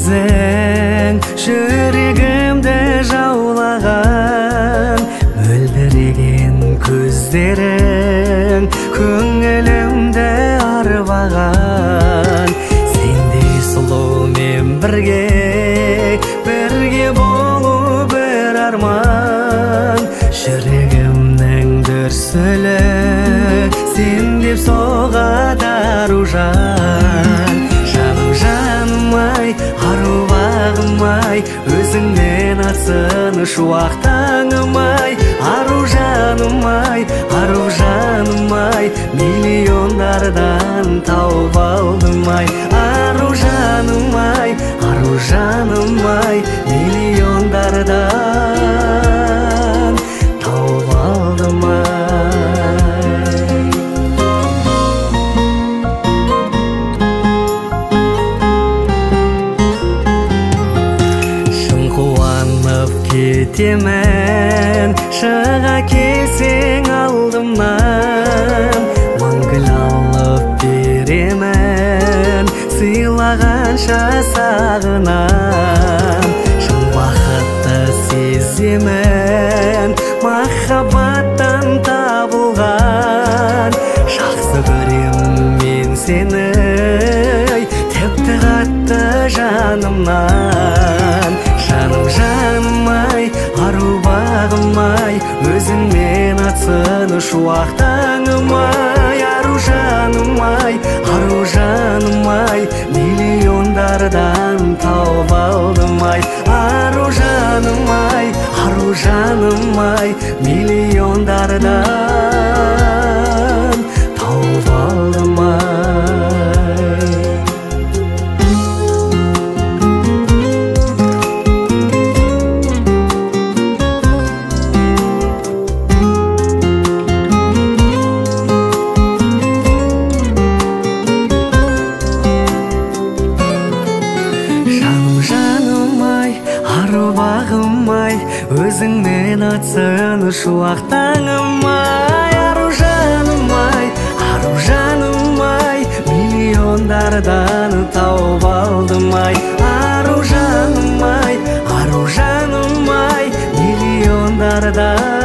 сезің жүрегімді жаулаған, мөлдіреген көздерің көңілімді арбаған. Сендей сұлумен бірге болу бір арман. Жүрегімнің дүрсілі сен деп соғады аружан. Жаным жаным-ай, аруағым-ай, өзіңнен атсын шуақтаңым-ай. Аружаным-ай, аружаным-ай, миллиондардан тауып алдым-ай. Аружаным-ай, аружаным-ай, миллиондардан тауып алдым-ай. Кетемін, шыға келсең алдымнан, мың гүл алып беремін, сыйлағанша сағынам. Шын бақытты сеземін, махаббаттан табылған. Жақсы көрем мен сені, тіпті қатты жанымнан. Жаным жаным-ай, ару-бағым-ай, өзіңмен атсын шуақтаңым-ай. Аружаным-ай, аружаным-ай, миллиондардан тауып алдым-ай. Аружаным-ай, аружаным-ай, миллиондардан тауып алдым-ай. Бағым-ай, өзіңмен атсын шуақтаңым-ай. Аружаным-ай, аружаным-ай, миллиондардан тауып алдым-ай. Аружаным-ай, аружаным-ай, миллиондардан